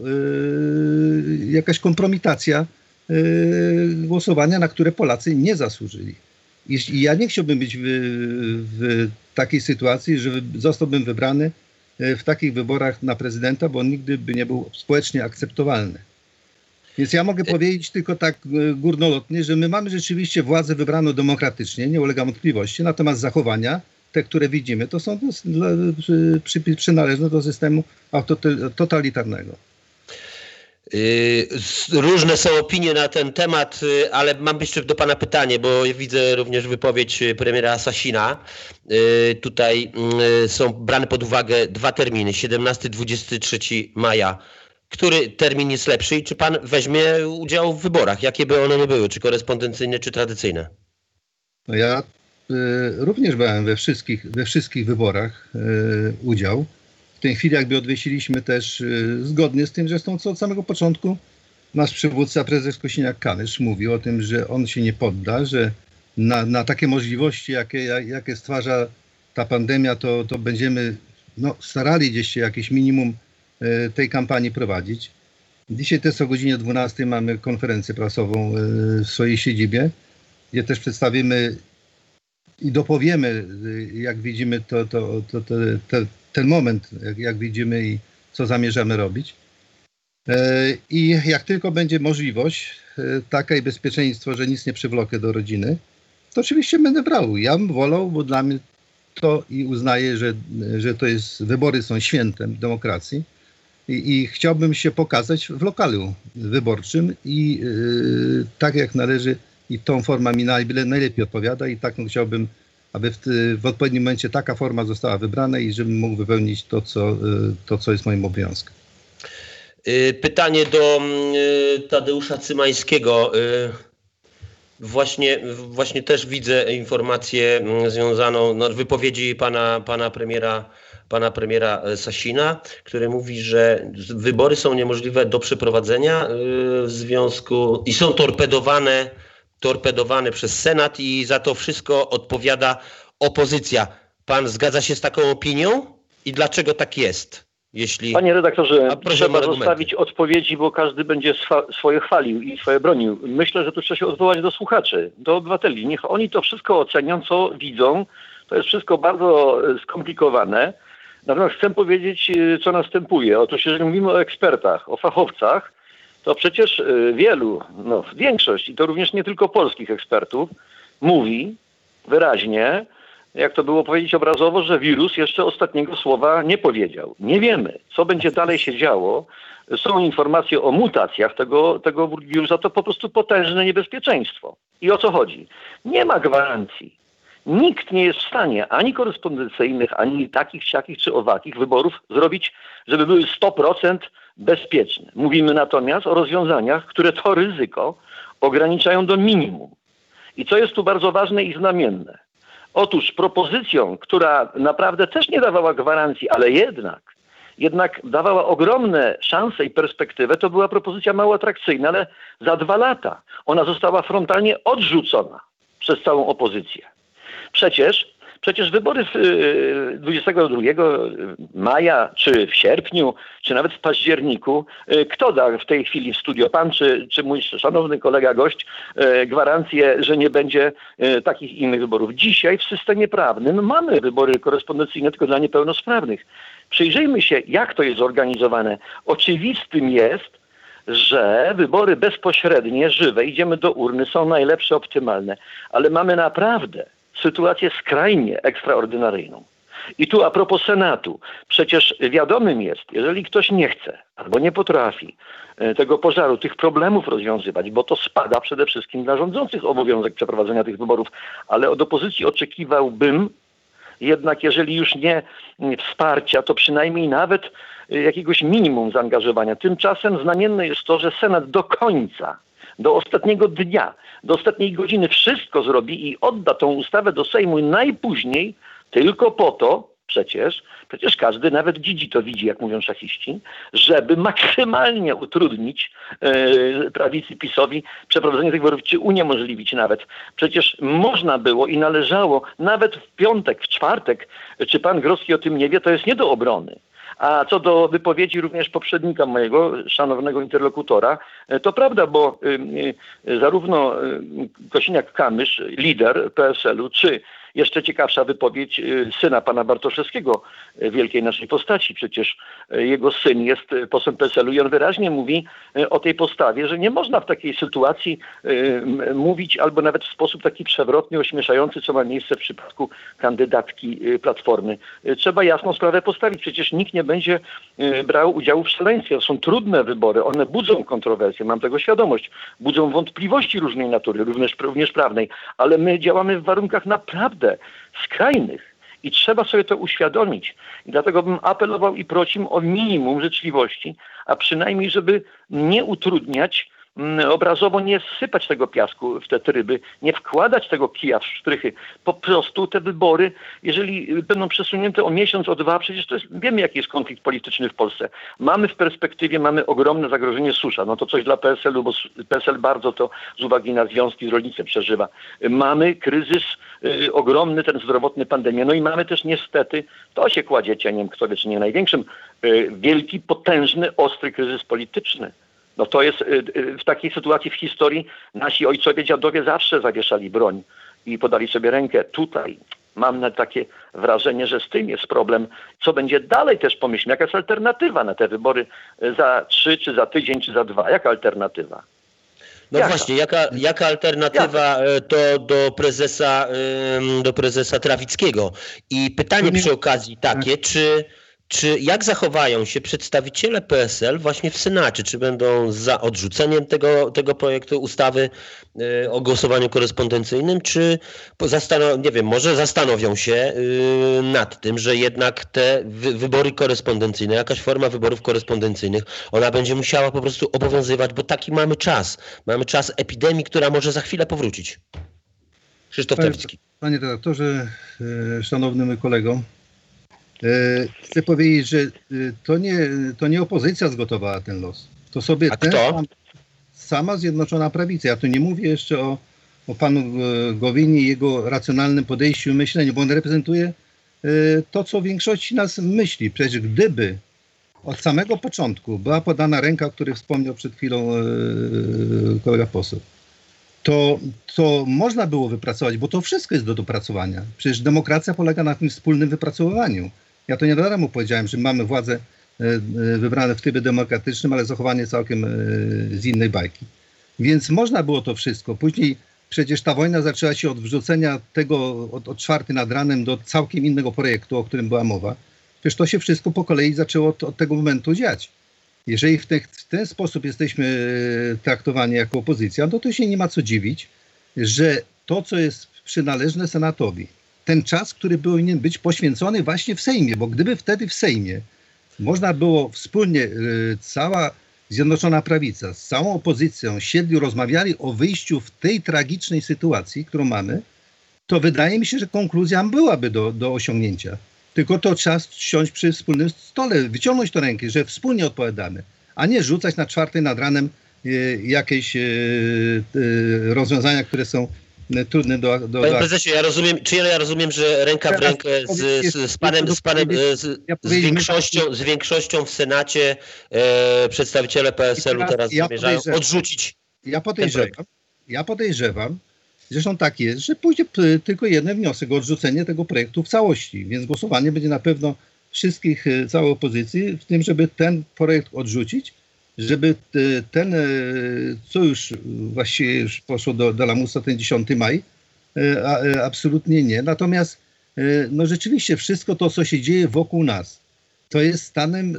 y, jakaś kompromitacja y, głosowania, na które Polacy nie zasłużyli. I ja nie chciałbym być w, w takiej sytuacji, że zostałbym wybrany w takich wyborach na prezydenta, bo on nigdy by nie był społecznie akceptowalny. Więc ja mogę powiedzieć tylko tak górnolotnie, że my mamy rzeczywiście władzę wybraną demokratycznie, nie ulega wątpliwości, natomiast zachowania, te, które widzimy, to są przynależne do systemu totalitarnego. Różne są opinie na ten temat, ale mam jeszcze do pana pytanie, bo widzę również wypowiedź premiera Sasina. Tutaj są brane pod uwagę dwa terminy, siedemnastego do dwudziestego trzeciego maja. Który termin jest lepszy i czy pan weźmie udział w wyborach? Jakie by one nie były, czy korespondencyjne, czy tradycyjne? No ja y, również brałem we wszystkich, we wszystkich wyborach y, udział. W tej chwili jakby odwiesiliśmy też y, zgodnie z tym, zresztą co od samego początku nasz przywódca, prezes Kosiniak-Kamysz mówił o tym, że on się nie podda, że na, na takie możliwości, jakie, jakie stwarza ta pandemia, to, to będziemy no, starali gdzieś się jakieś minimum y, tej kampanii prowadzić. Dzisiaj też o godzinie dwunastej mamy konferencję prasową y, w swojej siedzibie, gdzie też przedstawimy i dopowiemy, y, jak widzimy to, to, to, to, to ten moment, jak, jak widzimy i co zamierzamy robić. I jak tylko będzie możliwość taka i bezpieczeństwo, że nic nie przywlokę do rodziny, to oczywiście będę brał. Ja bym wolał, bo dla mnie to i uznaję, że, że to jest, wybory są świętem demokracji i, i chciałbym się pokazać w lokalu wyborczym i yy, tak jak należy i tą forma mi najlepiej odpowiada i taką chciałbym, aby w, w odpowiednim momencie taka forma została wybrana i żebym mógł wypełnić to, co, to, co jest moim obowiązkiem. Pytanie do Tadeusza Cymańskiego. Właśnie, właśnie też widzę informację związaną, no, wypowiedzi pana, pana premiera, pana premiera Sasina, który mówi, że wybory są niemożliwe do przeprowadzenia w związku i są torpedowane torpedowany przez Senat i za to wszystko odpowiada opozycja. Pan zgadza się z taką opinią? I dlaczego tak jest? Jeśli... Panie redaktorze, trzeba argumenty. zostawić odpowiedzi, bo każdy będzie swa, swoje chwalił i swoje bronił. Myślę, że tu trzeba się odwołać do słuchaczy, do obywateli. Niech oni to wszystko ocenią, co widzą. To jest wszystko bardzo skomplikowane. Natomiast chcę powiedzieć, co następuje. Otóż jeżeli mówimy o ekspertach, o fachowcach, to przecież wielu, no większość, i to również nie tylko polskich ekspertów, mówi wyraźnie, jak to było powiedzieć obrazowo, że wirus jeszcze ostatniego słowa nie powiedział. Nie wiemy, co będzie dalej się działo. Są informacje o mutacjach tego, tego wirusa, to po prostu potężne niebezpieczeństwo. I o co chodzi? Nie ma gwarancji. Nikt nie jest w stanie ani korespondencyjnych, ani takich, siakich czy owakich wyborów zrobić, żeby były sto procent bezpieczne. Mówimy natomiast o rozwiązaniach, które to ryzyko ograniczają do minimum. I co jest tu bardzo ważne i znamienne. Otóż propozycją, która naprawdę też nie dawała gwarancji, ale jednak, jednak dawała ogromne szanse i perspektywę, to była propozycja mało atrakcyjna, ale za dwa lata ona została frontalnie odrzucona przez całą opozycję. Przecież, przecież wybory dwudziestego drugiego maja, czy w sierpniu, czy nawet w październiku, kto da w tej chwili w studio, pan czy, czy mój szanowny kolega gość, gwarancję, że nie będzie takich innych wyborów. Dzisiaj w systemie prawnym mamy wybory korespondencyjne tylko dla niepełnosprawnych. Przyjrzyjmy się, jak to jest zorganizowane. Oczywistym jest, że wybory bezpośrednie, żywe, idziemy do urny, są najlepsze, optymalne, ale mamy naprawdę sytuację skrajnie ekstraordynaryjną. I tu a propos Senatu, przecież wiadomym jest, jeżeli ktoś nie chce albo nie potrafi tego pożaru, tych problemów rozwiązywać, bo to spada przede wszystkim dla rządzących obowiązek przeprowadzenia tych wyborów, ale od opozycji oczekiwałbym jednak, jeżeli już nie wsparcia, to przynajmniej nawet jakiegoś minimum zaangażowania. Tymczasem znamienne jest to, że Senat do końca, do ostatniego dnia, do ostatniej godziny wszystko zrobi i odda tą ustawę do Sejmu najpóźniej tylko po to, przecież, przecież każdy, nawet dzidzi to widzi, jak mówią szachiści, żeby maksymalnie utrudnić yy, prawicy PiS-owi przeprowadzenie tych wyborów, czy uniemożliwić nawet. Przecież można było i należało nawet w piątek, w czwartek, czy pan Grodzki o tym nie wie, to jest nie do obrony. A co do wypowiedzi również poprzednika mojego, szanownego interlokutora, to prawda, bo y, y, zarówno y, Kosiniak-Kamysz, lider P S L u, czy jeszcze ciekawsza wypowiedź y, syna pana Bartoszewskiego, y, wielkiej naszej postaci. Przecież y, jego syn jest y, posłem P S L u i on wyraźnie mówi y, o tej postawie, że nie można w takiej sytuacji y, y, mówić albo nawet w sposób taki przewrotny, ośmieszający, co ma miejsce w przypadku kandydatki y, Platformy. Y, trzeba jasną sprawę postawić. Przecież nikt nie będzie y, brał udziału w szaleństwie. To są trudne wybory. One budzą kontrowersje. Mam tego świadomość. Budzą wątpliwości różnej natury, również, również prawnej. Ale my działamy w warunkach naprawdę skrajnych i trzeba sobie to uświadomić. I dlatego bym apelował i prosił o minimum życzliwości, a przynajmniej, żeby nie utrudniać, m, obrazowo nie sypać tego piasku w te tryby, nie wkładać tego kija w sztrychy. Po prostu te wybory, jeżeli będą przesunięte o miesiąc, o dwa, przecież to jest, wiemy, jaki jest konflikt polityczny w Polsce. Mamy w perspektywie, mamy ogromne zagrożenie susza. No to coś dla P S L u, bo P S L bardzo to z uwagi na związki z rolnictwem przeżywa. Mamy kryzys y, ogromny, ten zdrowotny, pandemię. No i mamy też niestety, to się kładzie cieniem, kto wie, czy nie największym, y, wielki, potężny, ostry kryzys polityczny. No to jest w takiej sytuacji w historii nasi ojcowie, dziadowie zawsze zawieszali broń i podali sobie rękę. Tutaj mam takie wrażenie, że z tym jest problem. Co będzie dalej też pomyślmy, jaka jest alternatywa na te wybory za trzy, czy za tydzień, czy za dwa? Jaka alternatywa? No Jaka? właśnie, jaka, jaka alternatywa Jaka? to do prezesa, do prezesa Trawickiego? I pytanie przy okazji takie, czy Czy jak zachowają się przedstawiciele P S L właśnie w Senacie? Czy będą za odrzuceniem tego, tego projektu ustawy y, o głosowaniu korespondencyjnym, czy zastanow- nie wiem, może zastanowią się y, nad tym, że jednak te wy- wybory korespondencyjne, jakaś forma wyborów korespondencyjnych, ona będzie musiała po prostu obowiązywać, bo taki mamy czas. Mamy czas epidemii, która może za chwilę powrócić. Krzysztof Panie, Trawicki. panie redaktorze, e, szanowny mój kolego, chcę powiedzieć, że to nie, to nie opozycja zgotowała ten los. To sobie A ten kto? sam, sama Zjednoczona Prawica. Ja tu nie mówię jeszcze o, o panu Gowinie i jego racjonalnym podejściu i myśleniu, bo on reprezentuje to, co w większości nas myśli. Przecież gdyby od samego początku była podana ręka, o której wspomniał przed chwilą kolega poseł, to, to można było wypracować, bo to wszystko jest do dopracowania. Przecież demokracja polega na tym wspólnym wypracowywaniu. Ja to nie darmo powiedziałem, że mamy władzę wybrane w trybie demokratycznym, ale zachowanie całkiem z innej bajki. Więc można było to wszystko. Później przecież ta wojna zaczęła się od wrzucenia tego od, od czwarty nad ranem do całkiem innego projektu, o którym była mowa. Przecież to się wszystko po kolei zaczęło od, od tego momentu dziać. Jeżeli w, te, w ten sposób jesteśmy traktowani jako opozycja, no to się nie ma co dziwić, że to, co jest przynależne Senatowi, ten czas, który powinien być poświęcony właśnie w Sejmie, bo gdyby wtedy w Sejmie można było wspólnie, cała Zjednoczona Prawica z całą opozycją siedli, rozmawiali o wyjściu w tej tragicznej sytuacji, którą mamy, to wydaje mi się, że konkluzja byłaby do, do osiągnięcia. Tylko to trzeba siąść przy wspólnym stole, wyciągnąć to rękę, że wspólnie odpowiadamy, a nie rzucać na czwartej nad ranem e, jakieś e, e, rozwiązania, które są trudne do... do Panie do prezesie, ja rozumiem, czy ja rozumiem, że ręka w rękę z, z, z panem, z, panem z, z, większością, z większością w Senacie e, przedstawiciele P S L u teraz ja zamierzają odrzucić ja podejrzewam, ja podejrzewam, zresztą tak jest, że pójdzie tylko jeden wniosek o odrzucenie tego projektu w całości, więc głosowanie będzie na pewno wszystkich, całej opozycji w tym, żeby ten projekt odrzucić, żeby ten, co już właściwie już poszło do, do lamusa, ten dziesiąty maja, absolutnie nie. Natomiast no rzeczywiście wszystko to, co się dzieje wokół nas, to jest stanem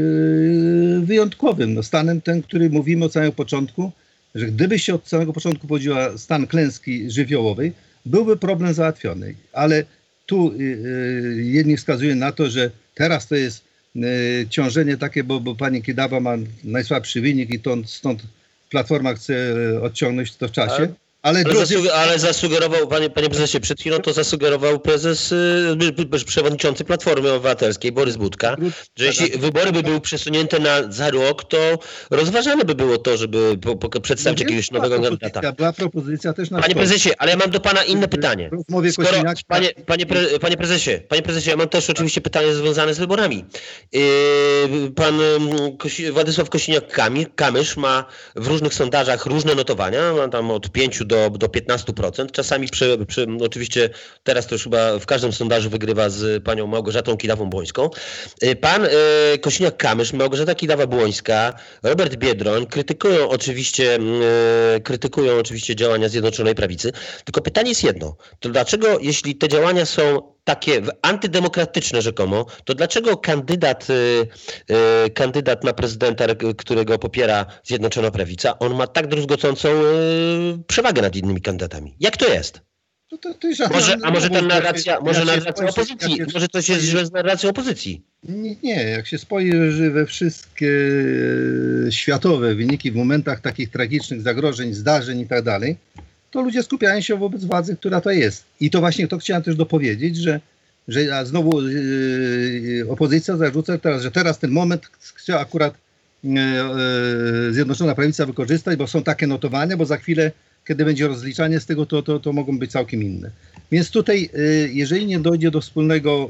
wyjątkowym. No stanem ten, który mówimy od samego początku, że gdyby się od samego początku podziała stan klęski żywiołowej, byłby problem załatwiony. Ale tu jedni wskazują na to, że teraz to jest ciążenie takie, bo, bo pani Kidawa ma najsłabszy wynik i to, stąd Platforma chce odciągnąć to w czasie. Ale, ale, ale, drodzy... zasuger- ale zasugerował, panie, panie prezesie, przed chwilą to zasugerował prezes, yy, przewodniczący Platformy Obywatelskiej, Borys Budka, że jeśli wybory by były przesunięte na za rok, to rozważane by było to, żeby po, po, przedstawić no jakiegoś nowego kandydata. Była propozycja też na Panie prezesie, ale ja mam do pana inne pytanie. Skoro, panie, panie, pre, panie prezesie, panie prezesie, ja mam też oczywiście pytanie związane z wyborami. Yy, pan Kosi- Władysław Kosiniak-Kamysz ma w różnych sondażach różne notowania, ma tam od pięciu do, do piętnastu procent. Czasami przy, przy, oczywiście teraz to już chyba w każdym sondażu wygrywa z panią Małgorzatą Kidawą-Błońską. Pan yy, Kosiniak-Kamysz, Małgorzata Kidawa-Błońska, Robert Biedroń krytykują oczywiście, yy, krytykują oczywiście działania Zjednoczonej Prawicy. Tylko pytanie jest jedno. To dlaczego, jeśli te działania są takie antydemokratyczne rzekomo, to dlaczego kandydat, yy, yy, kandydat na prezydenta, którego popiera Zjednoczona Prawica, on ma tak druzgocącą yy, przewagę nad innymi kandydatami? Jak to jest? To, to, to jest może, a może ta narracja, jak może się narracja spojrzy, opozycji, jak się może coś jest spojrzy- źle z narracją opozycji? Nie, nie, jak się spojrzy we wszystkie światowe wyniki w momentach takich tragicznych zagrożeń, zdarzeń i tak dalej, to ludzie skupiają się wobec władzy, która to jest. I to właśnie to chciałem też dopowiedzieć, że, że a znowu yy, opozycja zarzuca teraz, że teraz ten moment chce akurat yy, yy, Zjednoczona Prawica wykorzystać, bo są takie notowania, bo za chwilę, kiedy będzie rozliczanie z tego, to, to, to mogą być całkiem inne. Więc tutaj, yy, jeżeli nie dojdzie do wspólnego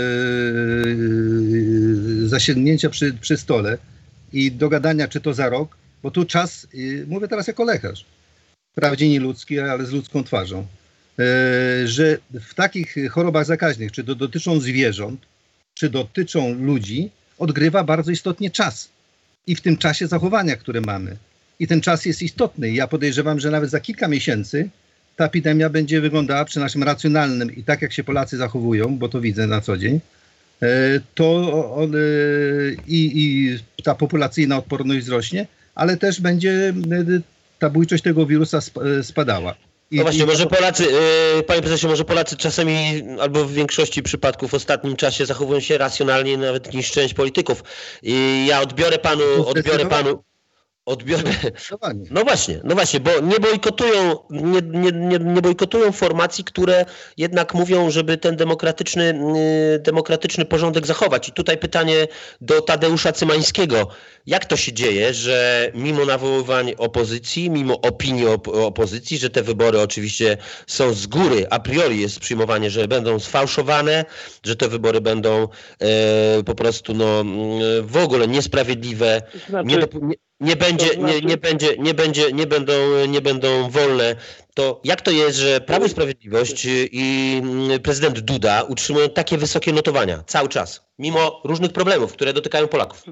yy, zasięgnięcia przy, przy stole i dogadania, czy to za rok, bo tu czas, yy, mówię teraz jako lekarz, wprawdzie nie ludzki, ale z ludzką twarzą, e, że w takich chorobach zakaźnych, czy to dotyczą zwierząt, czy dotyczą ludzi, odgrywa bardzo istotnie czas. I w tym czasie zachowania, które mamy. I ten czas jest istotny. Ja podejrzewam, że nawet za kilka miesięcy ta epidemia będzie wyglądała przy naszym racjonalnym i tak jak się Polacy zachowują, bo to widzę na co dzień, e, to on, e, i, i ta populacyjna odporność wzrośnie, ale też będzie e, ta bójczość tego wirusa spadała. I, no właśnie, i... może Polacy, yy, panie prezesie, może Polacy czasami, albo w większości przypadków w ostatnim czasie zachowują się racjonalnie nawet niż część polityków. I ja odbiorę panu, odbiorę panu, Odbiorę. No właśnie, no właśnie, bo nie bojkotują, nie, nie, nie, nie bojkotują formacji, które jednak mówią, żeby ten demokratyczny, yy, demokratyczny porządek zachować. I tutaj pytanie do Tadeusza Cymańskiego. Jak to się dzieje, że mimo nawoływań opozycji, mimo opinii op- opozycji, że te wybory oczywiście są z góry, a priori jest przyjmowanie, że będą sfałszowane, że te wybory będą yy, po prostu no, yy, w ogóle niesprawiedliwe, znaczy... nie, dop- nie Nie będzie, nie, nie będzie, nie będzie, nie będą, nie będą wolne. To jak to jest, że Prawo i Sprawiedliwość i prezydent Duda utrzymują takie wysokie notowania cały czas, mimo różnych problemów, które dotykają Polaków?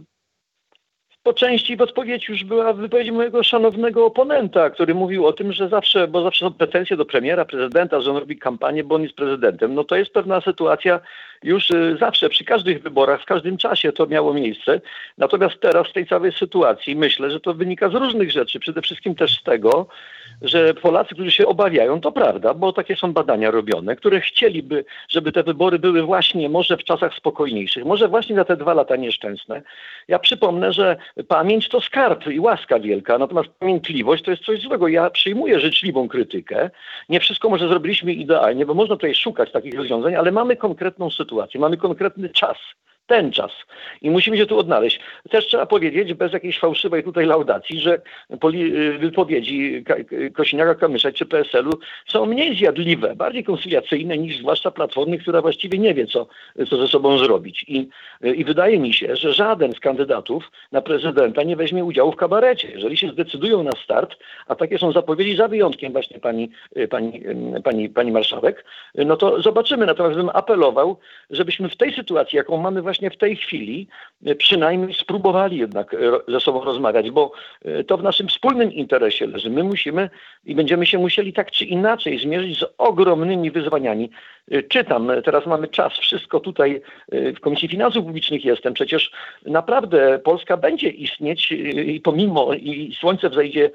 Po części w odpowiedź już była wypowiedź mojego szanownego oponenta, który mówił o tym, że zawsze, bo zawsze są pretensje do premiera, prezydenta, że on robi kampanię, bo on jest prezydentem. No to jest pewna sytuacja już zawsze, przy każdych wyborach, w każdym czasie to miało miejsce. Natomiast teraz w tej całej sytuacji myślę, że to wynika z różnych rzeczy. Przede wszystkim też z tego, że Polacy, którzy się obawiają, to prawda, bo takie są badania robione, które chcieliby, żeby te wybory były właśnie może w czasach spokojniejszych, może właśnie za te dwa lata nieszczęsne. Ja przypomnę, że pamięć to skarb i łaska wielka, natomiast pamiętliwość to jest coś złego. Ja przyjmuję życzliwą krytykę. Nie wszystko może zrobiliśmy idealnie, bo można tutaj szukać takich rozwiązań, ale mamy konkretną sytuację, mamy konkretny czas. Ten czas. I musimy się tu odnaleźć. Też trzeba powiedzieć, bez jakiejś fałszywej tutaj laudacji, że poli- wypowiedzi Kosiniaka-Kamysza czy P S L u są mniej zjadliwe, bardziej koncyliacyjne niż zwłaszcza Platformy, która właściwie nie wie, co, co ze sobą zrobić. I, I wydaje mi się, że żaden z kandydatów na prezydenta nie weźmie udziału w kabarecie. Jeżeli się zdecydują na start, a takie są zapowiedzi za wyjątkiem właśnie pani, pani, pani, pani marszałek, no to zobaczymy. Natomiast bym apelował, żebyśmy w tej sytuacji, jaką mamy właśnie w tej chwili, przynajmniej spróbowali jednak ze sobą rozmawiać, bo to w naszym wspólnym interesie leży. My musimy i będziemy się musieli tak czy inaczej zmierzyć z ogromnymi wyzwaniami. Czytam, teraz mamy czas, wszystko tutaj w Komisji Finansów Publicznych jestem. Przecież naprawdę Polska będzie istnieć i pomimo i słońce wzejdzie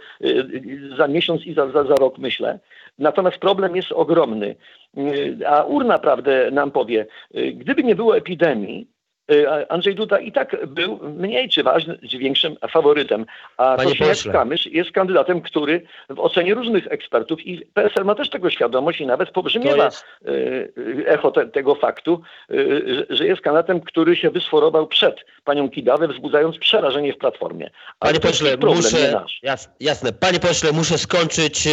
za miesiąc i za, za, za rok, myślę. Natomiast problem jest ogromny. A urna prawdę nam powie, gdyby nie było epidemii, Andrzej Duda i tak był mniej czy ważny, czy większym faworytem. A Kosiniak-Kamysz jest kandydatem, który w ocenie różnych ekspertów i P S L ma też tego świadomość i nawet pobrzmiewa jest... echo te, tego faktu, że jest kandydatem, który się wysforował przed panią Kidawę, wzbudzając przerażenie w Platformie. Ale Panie pośle, problem, muszę, jasne, jasne. Panie pośle, muszę skończyć.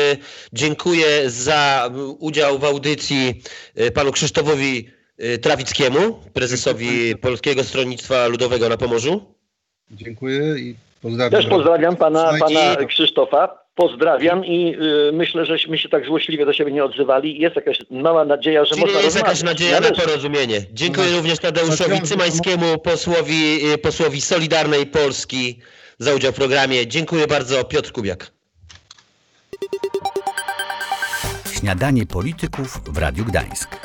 Dziękuję za udział w audycji panu Krzysztofowi Trawickiemu, prezesowi Polskiego Stronnictwa Ludowego na Pomorzu. Dziękuję i pozdrawiam. Też pozdrawiam pana, pana Krzysztofa. Pozdrawiam i y, myślę, żeśmy się tak złośliwie do siebie nie odzywali. Jest jakaś mała nadzieja, że Czyli można jest rozmawiać. jakaś nadzieja Należy. na porozumienie. Dziękuję no. również Tadeuszowi Cymańskiemu, posłowi, posłowi Solidarnej Polski za udział w programie. Dziękuję bardzo. Piotr Kubiak. Śniadanie polityków w Radiu Gdańsk.